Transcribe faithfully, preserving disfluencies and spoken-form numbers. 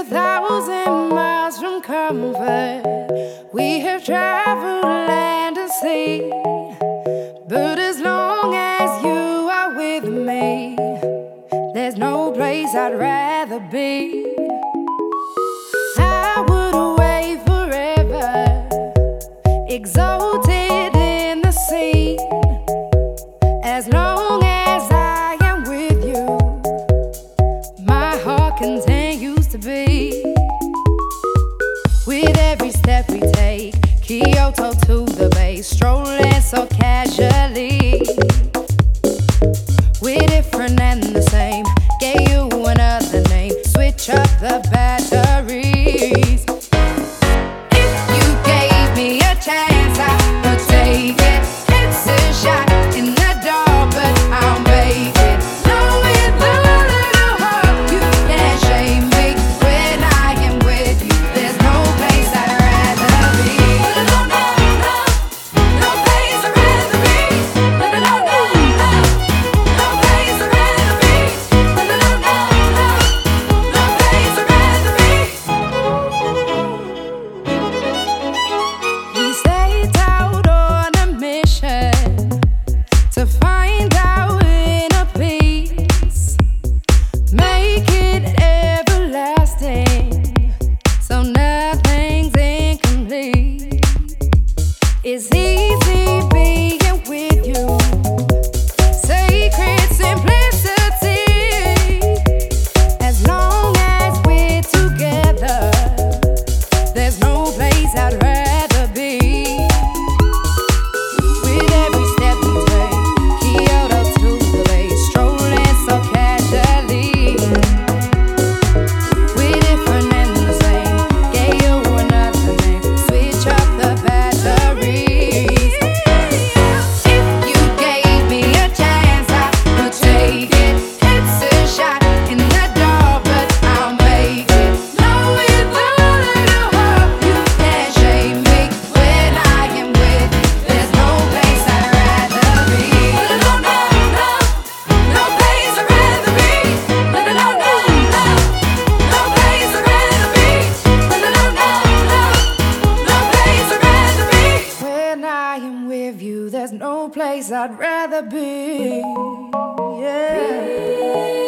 thousand miles from comfort. We have traveled land and sea, but as long as you are with me, there's no place I'd rather be. I would away forever, exalted in the sea. As long as I am with you, my heart continues to beat. With every step we take, Kyoto to the bay, strolling so casually. We're different and the same, gave you another name, switch up the batteries. If you gave me a chance, I would take it. It's a shot in the dark, but I'll make it. Know with a little hope you can't shame me. When I am with you, there's no place I'd rather be. No, no, no, no place I'd rather be. No, no, no, no, no place I'd rather be. No, no, no, no, no place I'd rather be. We set out on a mission to find our inner peace, make it everlasting, so nothing's incomplete. It's easy being with you, sacred simplicity. As long as we're together, there's no place I'd rather be. With every step we take, Kyoto to the bay, strolling so casually. We're different and the same, gave you another name, switch up the batteries. If you gave me a chance, I would take it. It's a shot in the dark, but I'll make it. Know with a little hope you can't shame me. When I am with you, there's no place I'd rather be. No, no, no, no place I'd rather be. No, no, no, no, no place I'd rather be. No, no, no, no, no place I'd rather be. When I am with you, there's no place I'd rather be. Yeah.